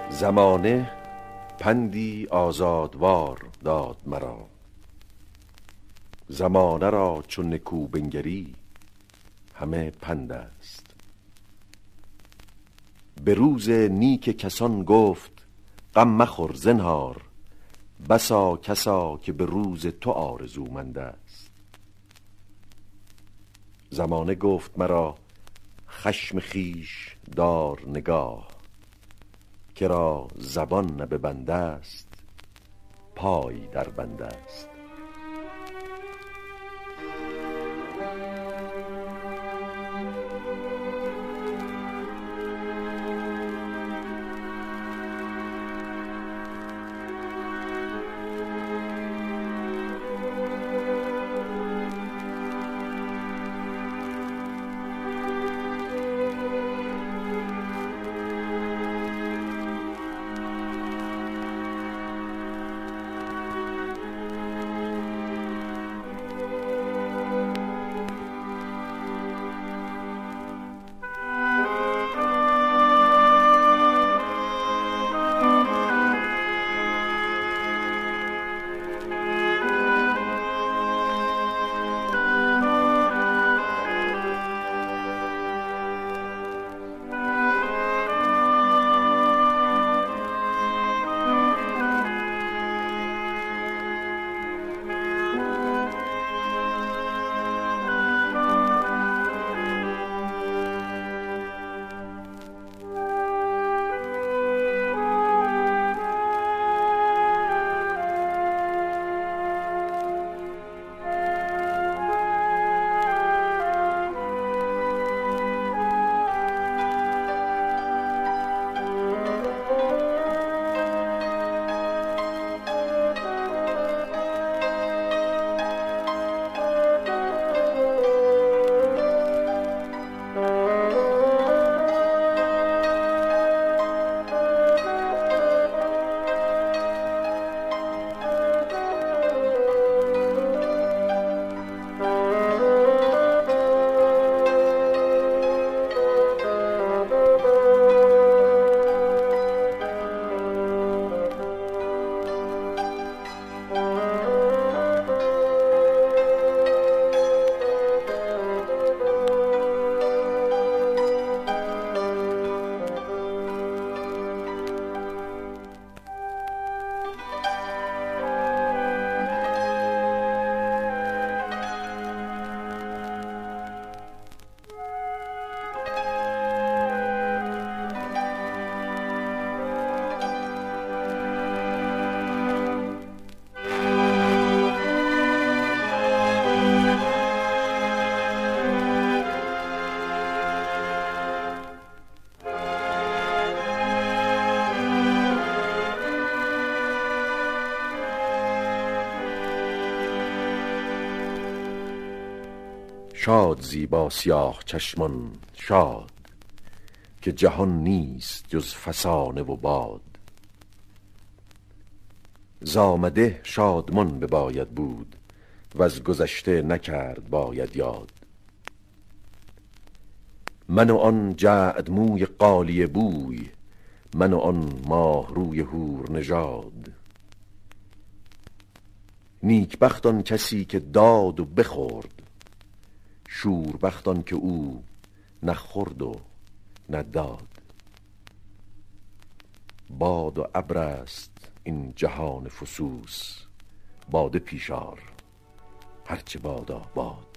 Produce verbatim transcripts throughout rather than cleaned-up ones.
زمانه پندی آزادوار داد مرا، زمانه را چون نکو بنگری همه پند است. به روز نیک کسان گفت غم مخور زنهار، بسا کسا که به روز تو آرزومند است. زمانه گفت مرا خشم خویش دار نگاه، که را زبان نه به بنده است پای در بنده است. شاد زیبا سیاه چشمان شاد، که جهان نیست جز فسانه و باد. زامده شادمان بباید بود، و از گذشته نکرد باید یاد. من و آن جعد موی قالیه بوی، من و آن ماه روی هور نژاد. نیک بخت آن کسی که داد و بخورد، شور بخت آن که او نه خورد و نه داد. باد و ابر است این جهان فسوس، باده پیشار هرچه بادا باد.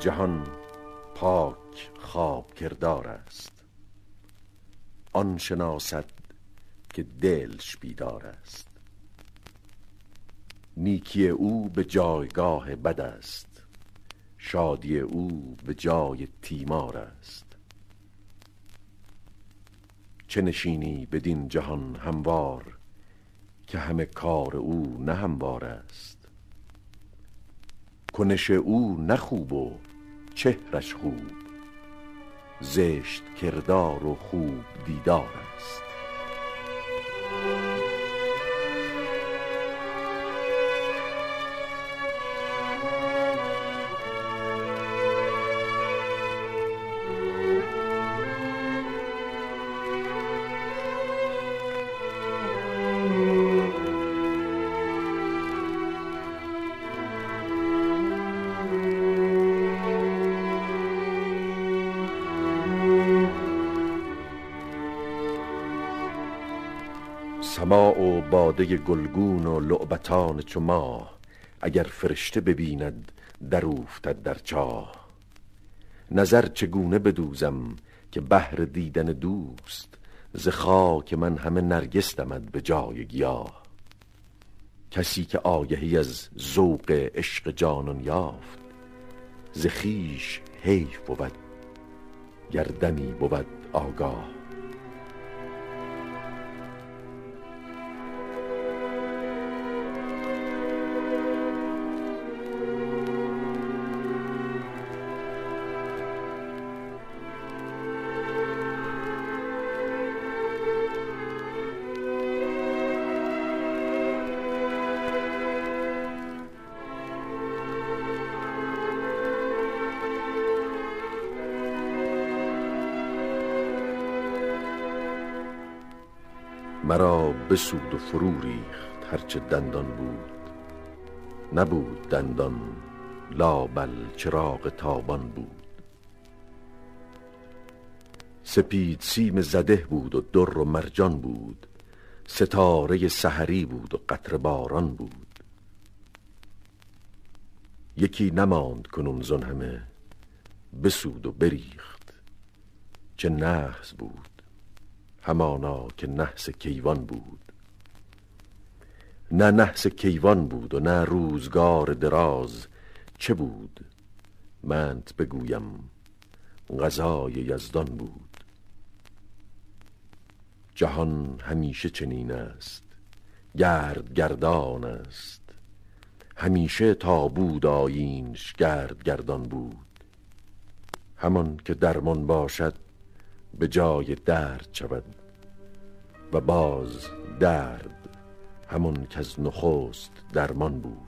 جهان پاک خواب کردار است، آن شناسد که دلش بیدار است. نیکی او به جایگاه بد است، شادی او به جای تیمار است. چه نشینی بدین جهان هموار، که همه کار او نه هموار است. کنش او نه خوب و چهرش خوب، زشت کردار و خوب دیدار است. سماع و باده گلگون و لعبتان چو ماه، اگر فرشته ببیند در اوفتد در چاه. نظر چگونه بدوزم که بهر دیدن دوست، ز خاک من همه نرگس دمد به جای گیاه. کسی که آگهی از ذوق عشق جانان یافت، ز خویش حیف بود گر دمی بود آگاه. مرا بسود و فرو ریخت هرچه دندان بود، نبود دندان لا بل چراغ تابان بود. سپید سیم زده بود و در و مرجان بود، ستاره سحری بود و قطره باران بود. یکی نماند کنون زان همه، بسود و بریخت. چه نحس بود همانا که نحس کیوان بود. نه نحس کیوان بود و نه روزگار دراز، چه بود منت بگویم قضای یزدان بود. جهان همیشه چنین است، گرد گردان است. همیشه تا بود آیینش گرد گردان بود. همان که درمان باشد به جای درد شود، و باز درد همون که از نخست درمان بود.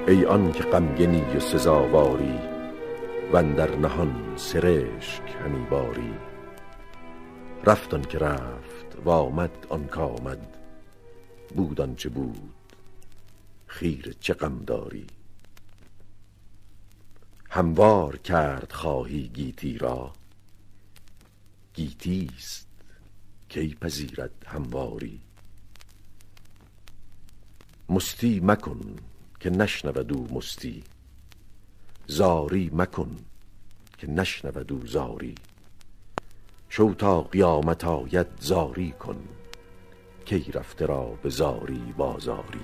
ای آن که غمگنی و سزاواری و اندر نهان سرشک همی باری. رفت آن که رفت و آمد آن که آمد، بود آنچه بود خیره چه غم داری. هموار کرد خواهی گیتی را، گیتیست کی پذیرد همواری. مستی مکن که نشنود او مستی، زاری مکن که نشنود او زاری. شو تا قیامت آید زاری کن، کی رفته را به زاری بازاری.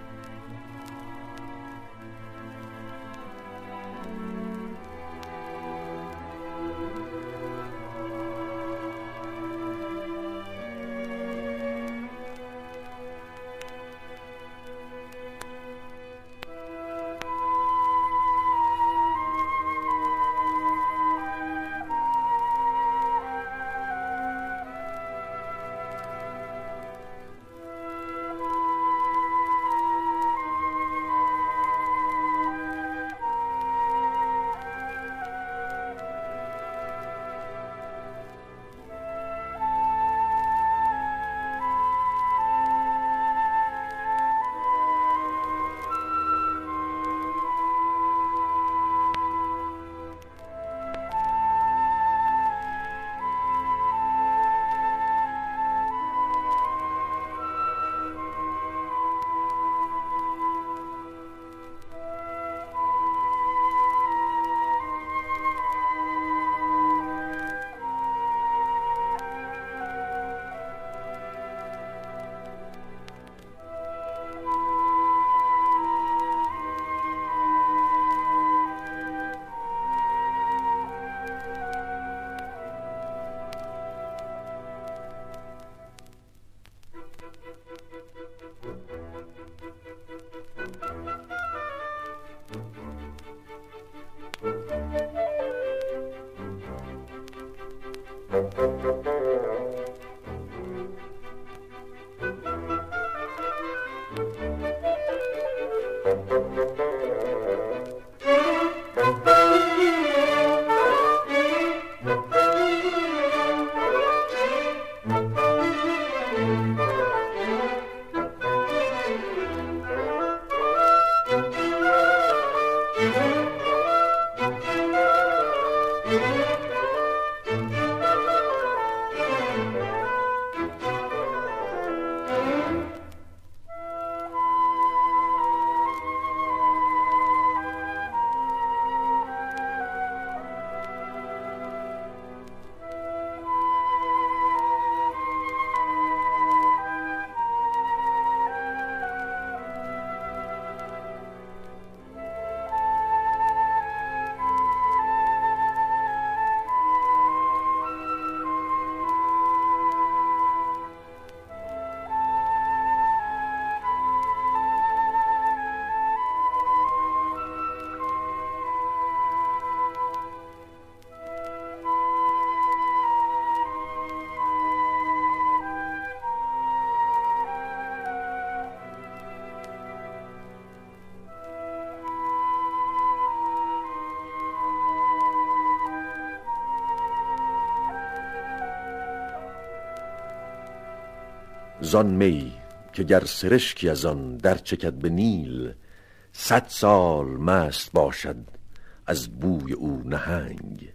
زان می که گر سرشکی از آن در چکد به نیل، صد سال مست باشد از بوی او نهنگ.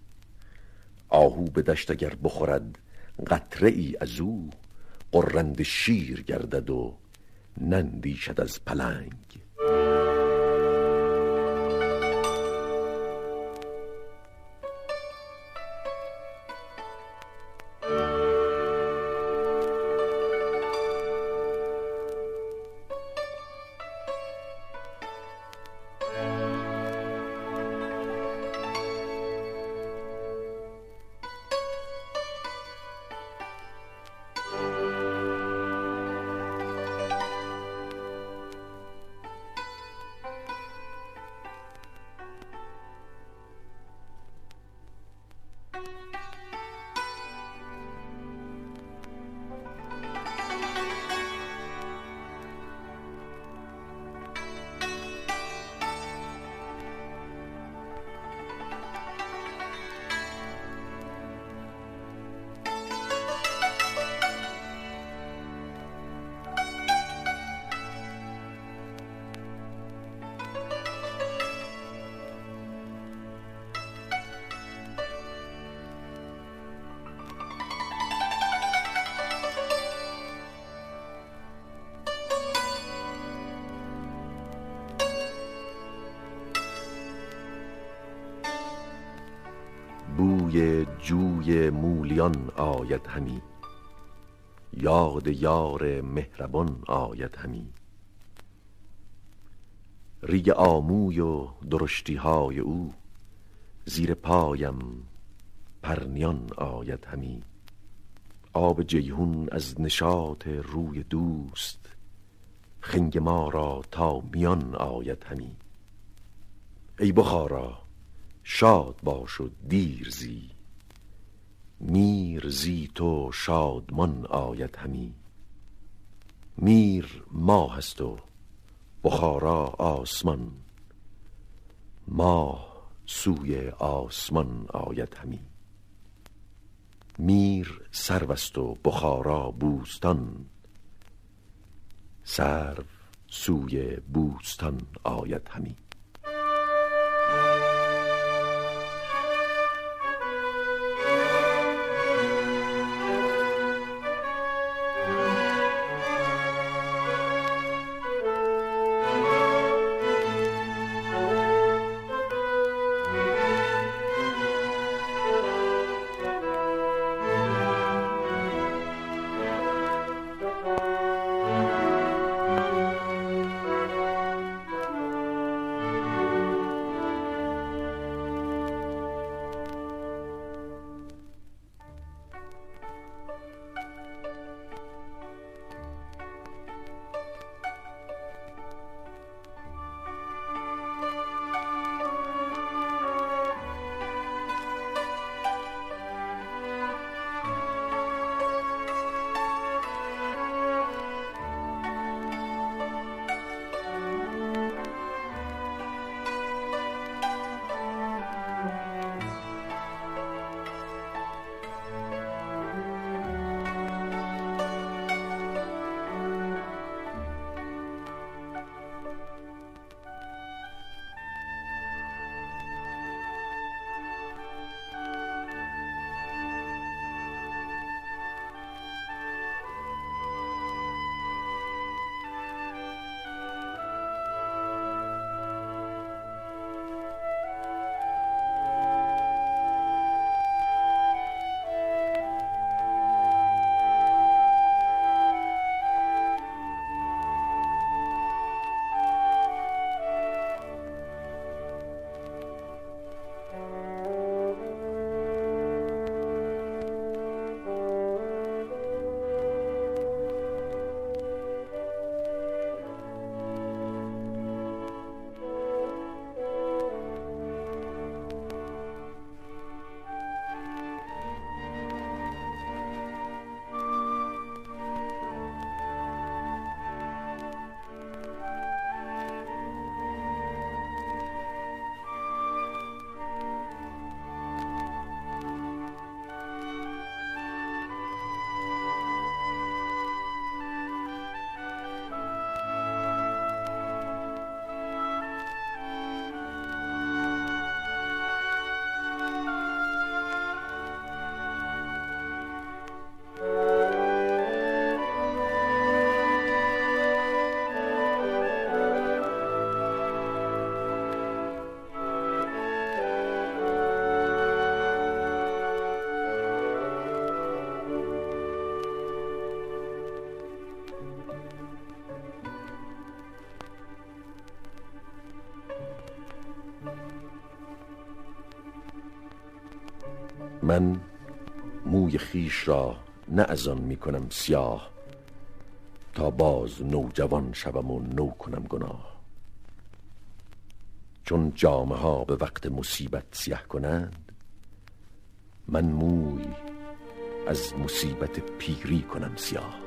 آهو به دشت اگر بخورد قطره ای از او، غرنده شیر گردد و نندیشد از پلنگ. بوی جوی مولیان آید همی، یاد یار مهربان آید همی. ریگ آموی و درشتی های او، زیر پایم پرنیان آید همی. آب جیهون از نشاط روی دوست، خنگ ما را تا میان آید همی. ای بخارا شاد باش و دیر زی، میر زی تو شادمان آید همی. میر ماه است و بخارا آسمان، ماه سوی آسمان آید همی. میر سرو است و بخارا بوستان، سرو سوی بوستان آید همی. من موی خیش را نه از آن می کنم سیاه، تا باز نوجوان شوم و نو کنم گناه. چون جامه ها به وقت مصیبت سیه کنند، من موی از مصیبت پیری کنم سیاه.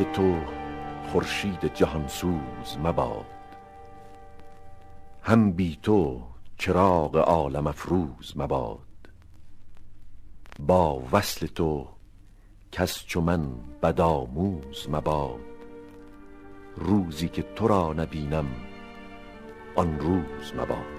تو خورشید جهانسوز مباد، هم بی تو چراغ عالم افروز مباد. با وصل تو کس چو من بدآموز مباد، روزی که تو را نبینم آن روز مباد.